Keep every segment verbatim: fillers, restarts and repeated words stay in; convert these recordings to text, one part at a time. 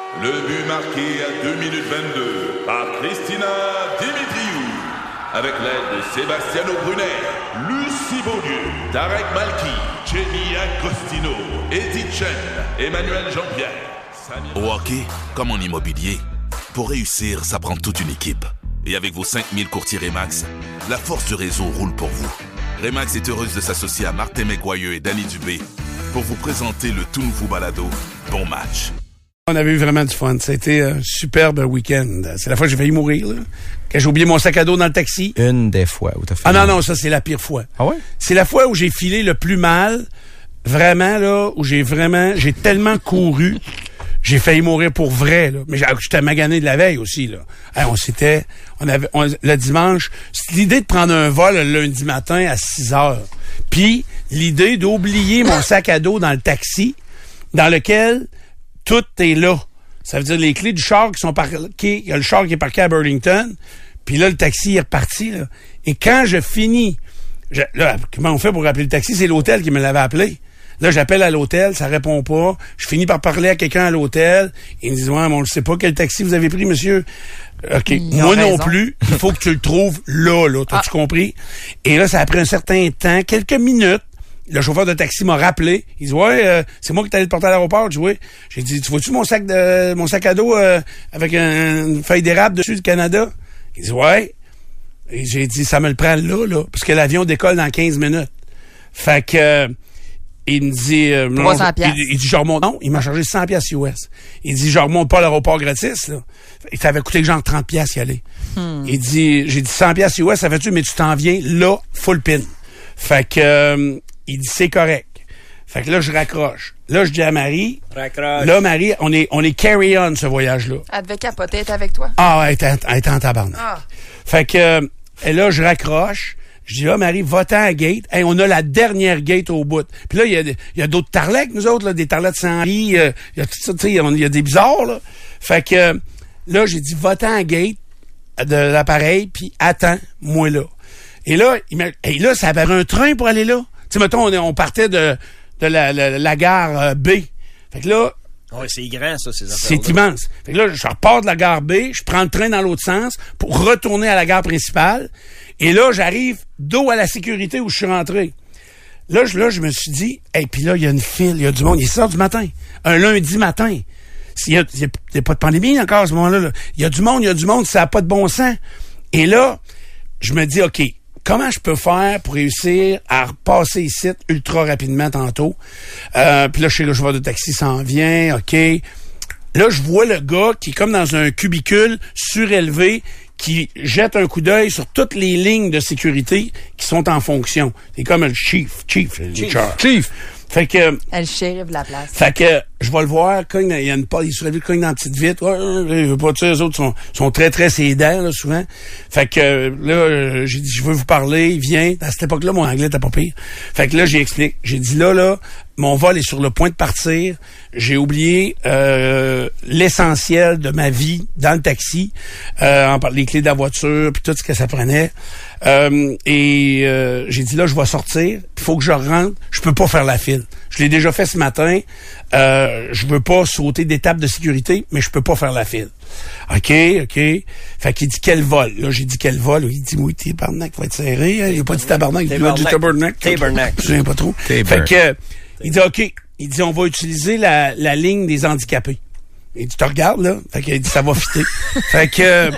Le but marqué à deux minutes vingt-deux par Christina Dimitriou. Avec l'aide de Sebastiano Brunet, Lucie Beaulieu, Tarek Malki, Jenny Agostino, Eddie Chen, Emmanuel Jean-Pierre. Samir... Au hockey, comme en immobilier, pour réussir, ça prend toute une équipe. Et avec vos cinq mille courtiers Remax, la force du réseau roule pour vous. Remax est heureuse de s'associer à Martin McGuire et Danny Dubé pour vous présenter le tout nouveau balado Bon Match. On avait eu vraiment du fun. C'était un superbe week-end. C'est la fois que j'ai failli mourir, là. Quand j'ai oublié mon sac à dos dans le taxi. Une des fois où t'as fait... Ah non, non, ça, c'est la pire fois. Ah ouais? C'est la fois où j'ai filé le plus mal. Vraiment, là, où j'ai vraiment... J'ai tellement couru. J'ai failli mourir pour vrai, là. Mais j'étais magané de la veille aussi, là. Hey, on s'était... On avait... On, le dimanche... C'est l'idée de prendre un vol le lundi matin à six heures. Puis, l'idée d'oublier mon sac à dos dans le taxi, dans lequel... Tout est là. Ça veut dire les clés du char qui sont parquées. Il y a le char qui est parqué à Burlington. Puis là, le taxi est reparti. Là. Et quand je finis... Je, là, comment on fait pour appeler le taxi? C'est l'hôtel qui me l'avait appelé. Là, j'appelle à l'hôtel, ça répond pas. Je finis par parler à quelqu'un à l'hôtel. Ils me disent, ouais, mais on ne sait pas quel taxi vous avez pris, monsieur. OK. Ils Moi non raison. plus. Il faut que tu le trouves là, là. T'as-tu ah. compris? Et là, ça a pris un certain temps, quelques minutes. Le chauffeur de taxi m'a rappelé. Il dit, ouais, euh, c'est moi qui t'allais te porter à l'aéroport. Je dis, oui. J'ai dit, tu vois-tu mon sac de, mon sac à dos, euh, avec un, une feuille d'érable dessus du Canada? Il dit, ouais. Et j'ai dit, ça me le prend là, là. Parce que l'avion décolle dans quinze minutes. Fait que, euh, il me dit, euh, trois cents piastres. Il, il dit, je remonte. Non, il m'a chargé cent piastres U S. Il dit, je remonte pas à l'aéroport gratis, là. Il t'avait coûté genre trente piastres y aller. Hmm. Il dit, j'ai dit cent piastres U S, ça fait-tu, mais tu t'en viens là, full pin. Fait que, euh, il dit, c'est correct. Fait que là, je raccroche. Là, je dis à Marie. Raccroche. Là, Marie, on est, on est carry-on, ce voyage-là. Elle devait capoter, elle était avec toi. Ah, elle était, elle était en tabarnak. Ah. Fait que, et là, je raccroche. Je dis, là, Marie, va-t'en à gate. Hey, on a la dernière gate au bout. Puis là, il y a, il y a d'autres tarlecs, nous autres, là, des tarlettes sans riz. Il y a tout ça, tu sais, il y a des bizarres, là. Fait que, là, j'ai dit, va-t'en à gate de l'appareil, puis attends, moi, là. Et là, il m'a, et là, ça avait un train pour aller là. Tu sais, mettons, on, on partait de, de la, la, la gare euh, B. Fait que là... Ouais, c'est grand, ça, ces affaires-là. C'est immense. Fait que là, je repars de la gare B, je prends le train dans l'autre sens pour retourner à la gare principale. Et là, j'arrive dos à la sécurité où je suis rentré. Là, je, là, je me suis dit, et hey, puis là, il y a une file, il y a du monde. Il sort du matin. Un lundi matin. Il n'y a, y a, y a pas de pandémie encore à ce moment-là. Il y a du monde, il y a du monde, ça n'a pas de bon sens. Et là, je me dis, OK, comment je peux faire pour réussir à repasser ici ultra rapidement tantôt? Euh, puis là, je sais que le chauffeur de taxi s'en vient, OK. Là, je vois le gars qui est comme dans un cubicule surélevé, qui jette un coup d'œil sur toutes les lignes de sécurité qui sont en fonction. C'est comme le chief, chief, chief. chief. Fait que... Elle shérif de la place. Fait que, je vais le voir, cogne, il y a une part, il se réveille, cogne dans la petite vitre. Ouais, je veux pas, tu sais, les autres sont, sont très, très sédents, là, souvent. Fait que, là, j'ai dit, je veux vous parler, il vient. À cette époque-là, mon anglais était pas pire. Fait que là, j'ai expliqué. J'ai dit, là, là, mon vol est sur le point de partir. J'ai oublié, euh, l'essentiel de ma vie dans le taxi, euh, en parlant les clés de la voiture, puis tout ce que ça prenait. Euh, et euh, j'ai dit là, je vais sortir. Il faut que je rentre. Je peux pas faire la file. Je l'ai déjà fait ce matin. Euh, je veux pas sauter d'étape de sécurité, mais je peux pas faire la file. OK, OK. Fait qu'il dit quel vol. Là, j'ai dit quel vol. Il dit oui, tabarnak va être serré. Hein? Il a pas dit tabarnak. Il a dit tabarnak. Tabarnak. Je sais pas trop. Fait que il dit OK. Il dit on va utiliser la, la ligne des handicapés. Il dit, tu regardes, là? Fait qu'il dit, ça va fitter. Fait que, euh,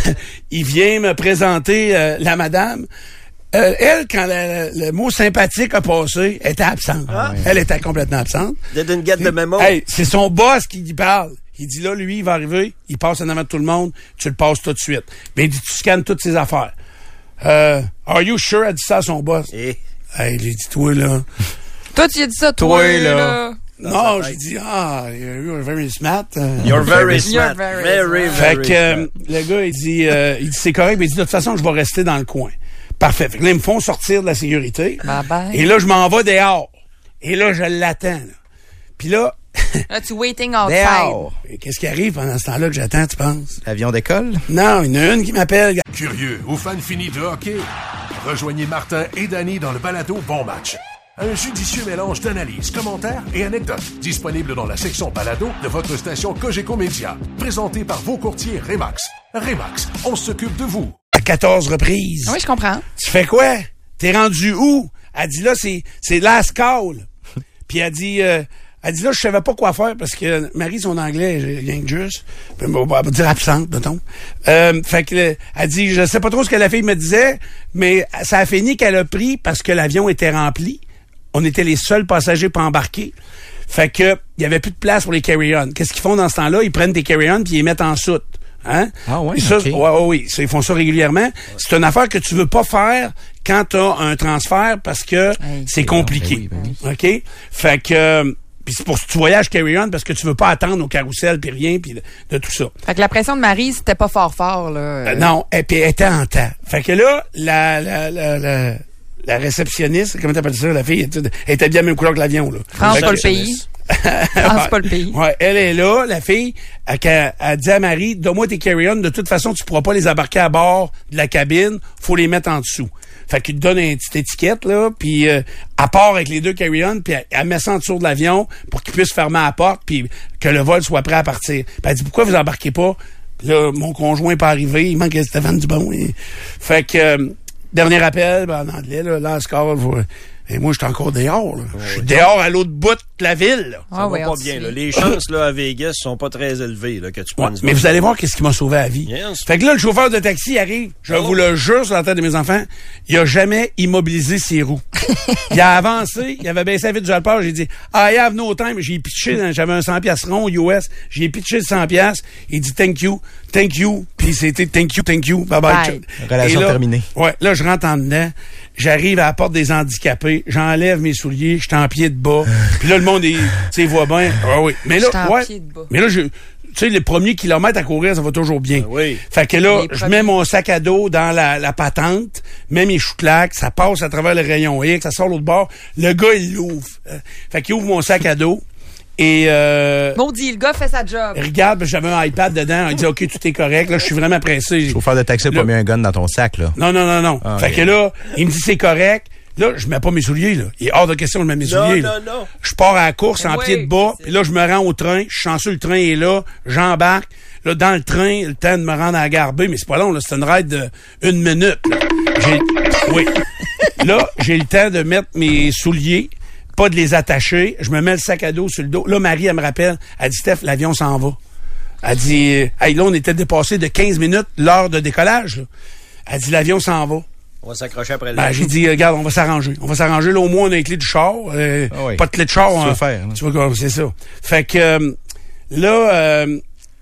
il vient me présenter euh, la madame. Euh, elle, quand le, le mot sympathique a passé, elle était absente. Ah, oui. Elle était complètement absente. Didn't get the memo. Hey, c'est son boss qui lui parle. Il dit, là, lui, il va arriver, il passe en avant de tout le monde, tu le passes tout de suite. Mais il dit, tu scannes toutes ses affaires. Euh, are you sure? Elle dit ça à son boss. Et? Hey, il dit, toi, là. Toi, tu as dit ça, toi, toi là. là. Non, j'ai dit, ah, you're very smart. You're very smart. You're very, very, very, Fait que, euh, le gars, il dit, euh, il dit, c'est correct, mais il dit, de toute façon, je vais rester dans le coin. Parfait. Fait que là, ils me font sortir de la sécurité. Bye bye. Et là, je m'en vais dehors. Et là, je l'attends, là. Puis là... Là, tu waiting outside. Dehors. Et qu'est-ce qui arrive pendant ce temps-là que j'attends, tu penses? L'avion d'école? Non, il y en a une qui m'appelle. Curieux ou fan fini de hockey? Rejoignez Martin et Danny dans le balado Bon Match. Un judicieux mélange d'analyses, commentaires et anecdotes. Disponible dans la section balado de votre station Cogeco Média. Présenté par vos courtiers Remax. Remax, on s'occupe de vous. À quatorze reprises. Oui, je comprends. Tu fais quoi? T'es rendu où? Elle dit là, c'est, c'est last call. Puis elle dit, euh, elle dit là, je savais pas quoi faire parce que Marie, son anglais, rien que juste. On va dire absente, mettons. Euh, fait que, elle dit, je sais pas trop ce que la fille me disait, mais ça a fini qu'elle a pris parce que l'avion était rempli. On était les seuls passagers pas embarqués. Fait que, il y avait plus de place pour les carry-on. Qu'est-ce qu'ils font dans ce temps-là? Ils prennent des carry-on puis ils les mettent en soute. Hein? Ah ouais, ça, okay. ouais, ouais, oui, ça, ils font ça régulièrement. Ouais. C'est une affaire que tu veux pas faire quand tu as un transfert parce que hey, c'est compliqué. Ben oui, ben oui. OK? Fait que puis c'est pour que tu voyages carry-on parce que tu veux pas attendre au carrousel puis rien puis de, de tout ça. Fait que la pression de Marie, c'était pas fort fort là. Euh... Euh, non, et puis elle était en temps. Fait que là, la la la, la La réceptionniste, comment t'appelles ça, la fille, elle était bien la même couleur que l'avion, là. France, pas le pays. France, pas le pays. Ouais, elle est là, la fille, elle, elle, elle dit à Marie, donne-moi tes carry-on, de toute façon, tu pourras pas les embarquer à bord de la cabine, faut les mettre en dessous. Fait qu'il te donne une petite étiquette, là, puis euh, elle part avec les deux carry-on, puis elle, elle met ça en dessous de l'avion pour qu'il puisse fermer la porte, puis que le vol soit prêt à partir. Puis elle dit, pourquoi vous embarquez pas? Là, mon conjoint est pas arrivé, il manque Stéphane Dubon. Et... Fait que... Euh, dernier appel, ben, en anglais, là, là, score, vous... Et moi, je suis encore dehors, là. Oh, je suis oui. dehors à l'autre bout de la ville, là. Ça ah, va oui, pas bien, là. Les chances, là, à Vegas sont pas très élevées, là, que tu prennes. Ouais, mais vous allez voir qu'est-ce qui m'a sauvé la vie. Yes. Fait que là, le chauffeur de taxi arrive, je oh. vous le jure sur la tête de mes enfants, il a jamais immobilisé ses roues. Il a avancé, il avait baissé la vitre du alpard, j'ai dit, I have no time, j'ai pitché, j'avais un cent piastres rond U S, j'ai pitché le cent piastres, il dit thank you, thank you, puis c'était thank you, thank you, bye bye. bye. Relation là, terminée. Ouais, là, je rentre en dedans. J'arrive à la porte des handicapés, j'enlève mes souliers, je suis en pied de bas. Puis là, le monde, tu sais, voit bien. Ah oui. Mais là, ouais. Mais là, je, tu sais, les premiers kilomètres à courir, ça va toujours bien. Ah oui. Fait que là, je mets mon sac à dos dans la, la patente, mets mes chouclacs, ça passe à travers le rayon X, ça sort l'autre bord. Le gars, il l'ouvre. Fait qu'il ouvre mon sac à dos. Et euh, Maudit, le gars fait sa job. Regarde, j'avais un iPad dedans. Il dit, OK, tout est correct. Là, je suis vraiment pressé. Le chauffeur de taxi n'a pas mis un gun dans ton sac, là. Non, non, non, non. Ah, fait okay. que là, il me dit, c'est correct. Là, je mets pas mes souliers, là. Il est hors de question de mettre mes non, souliers, non, là. Non, non. Je pars à la course en oui, pied de bas. Puis là, je me rends au train. Je suis chanceux, le train est là. J'embarque. Là, dans le train, le temps de me rendre à la gare B. Mais c'est pas long, là. C'est une ride de une minute, là. J'ai, oui. Là, j'ai le temps de mettre mes souliers. Pas de les attacher. Je me mets le sac à dos sur le dos. Là, Marie, elle me rappelle. Elle dit, Steph, l'avion s'en va. Elle dit, hey, là, on était dépassé de quinze minutes l'heure de décollage, là. Elle dit, l'avion s'en va. On va s'accrocher après le. Ben, j'ai dit, regarde, on va s'arranger. On va s'arranger. Là, au moins, on a les clés du char. Euh, ah oui. Pas de clés de char. Tu on, veux faire. Hein? Tu vois, c'est ça. Fait que, euh, là, euh,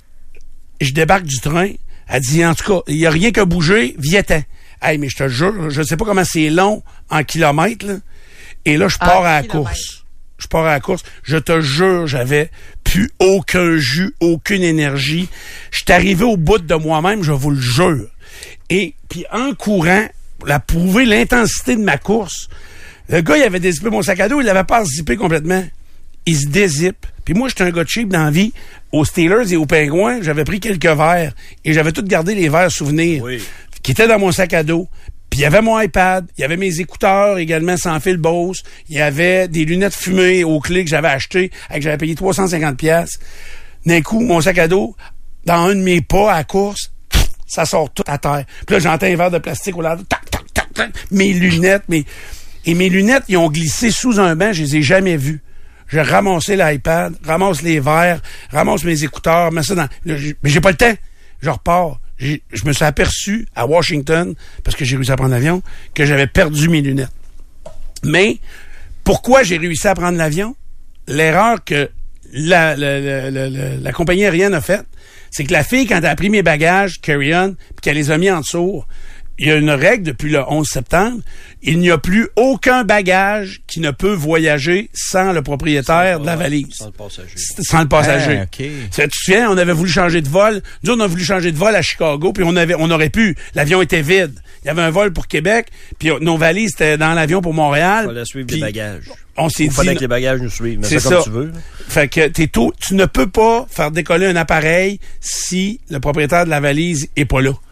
je débarque du train. Elle dit, en tout cas, il n'y a rien qu'à bouger. Viens-t'en. Hey, mais je te jure, je sais pas comment c'est long en kilomètres, là. Et là, je pars à la course. Je pars à la course. Je te jure, j'avais plus aucun jus, aucune énergie. Je suis arrivé au bout de moi-même, je vous le jure. Et puis en courant, pour la prouver l'intensité de ma course, le gars, il avait dézippé mon sac à dos, il l'avait pas zippé complètement. Il se dézippe. Puis moi, j'étais un gars de cheap dans la vie. Aux Steelers et aux Pingouins, j'avais pris quelques verres. Et j'avais tout gardé les verres souvenirs. Oui. Qui étaient dans mon sac à dos. Puis il y avait mon iPad, il y avait mes écouteurs également sans fil Bose, il y avait des lunettes fumées aux clés que j'avais achetées, que j'avais payé trois cent cinquante piastres. D'un coup, mon sac à dos, dans un de mes pas à la course, ça sort tout à terre. Puis là, j'entends un verre de plastique au lado, tac, tac, tac, tac, mes lunettes, mes... Et mes lunettes, ils ont glissé sous un banc, je les ai jamais vues. J'ai ramassé l'iPad, ramasse les verres, ramasse mes écouteurs, mets ça dans... Mais j'ai pas le temps. Je repars. J'ai, je me suis aperçu à Washington, parce que j'ai réussi à prendre l'avion, que j'avais perdu mes lunettes. Mais pourquoi j'ai réussi à prendre l'avion? L'erreur que la, la, la, la, la, la compagnie aérienne a faite, c'est que la fille, quand elle a pris mes bagages, carry-on, puis qu'elle les a mis en dessous, il y a une règle depuis le onze septembre, il n'y a plus aucun bagage qui ne peut voyager sans le propriétaire sans, de la valise. Sans le passager. Sans le passager. Ah, okay. Tu te souviens, on avait voulu changer de vol. Nous, on a voulu changer de vol à Chicago, puis on avait, on aurait pu. L'avion était vide. Il y avait un vol pour Québec, puis nos valises étaient dans l'avion pour Montréal. Il fallait suivre les bagages. On s'est dit. Il fallait que les bagages nous suivent. Mais c'est ça, ça. Comme tu veux. Fait que t'es tout, tu ne peux pas faire décoller un appareil si le propriétaire de la valise est pas là.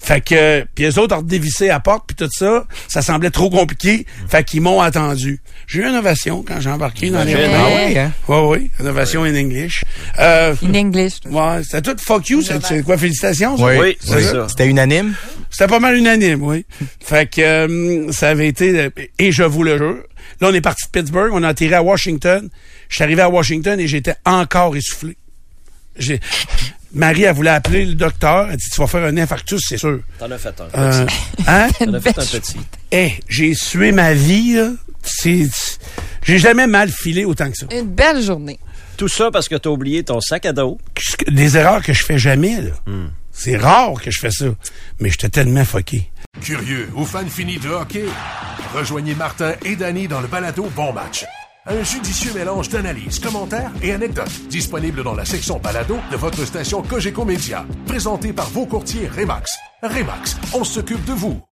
Fait que, puis les autres ont redévissé à la porte, puis tout ça, ça semblait trop compliqué. Fait qu'ils m'ont attendu. J'ai eu une ovation quand j'ai embarqué dans les... Ah oui, hein? Oui, oui, innovation in English. Euh, In English. ouais, c'était tout fuck you, c'est, c'est quoi, félicitations? Ça? Oui, Oui, c'est oui. ça. C'était unanime? C'était pas mal unanime, oui. Fait que euh, ça avait été, et je vous le jure, là on est parti de Pittsburgh, on a atterri à Washington. Je suis arrivé à Washington et j'étais encore essoufflé. J'ai... Marie, elle voulait appeler le docteur. Elle dit, tu vas faire un infarctus, c'est sûr. T'en as fait un Euh, petit. hein? T'en as fait un petit. Eh, j'ai sué ma vie, là. C'est, j'ai jamais mal filé autant que ça. Une belle journée. Tout ça parce que t'as oublié ton sac à dos. Des erreurs que je fais jamais, là. Mm. C'est rare que je fais ça. Mais j'étais tellement fucké. Curieux ou fan fini de hockey? Rejoignez Martin et Danny dans le balado Bon Match. Un judicieux mélange d'analyses, commentaires et anecdotes. Disponible dans la section balado de votre station Cogeco Média. Présenté par vos courtiers Remax. Remax, on s'occupe de vous.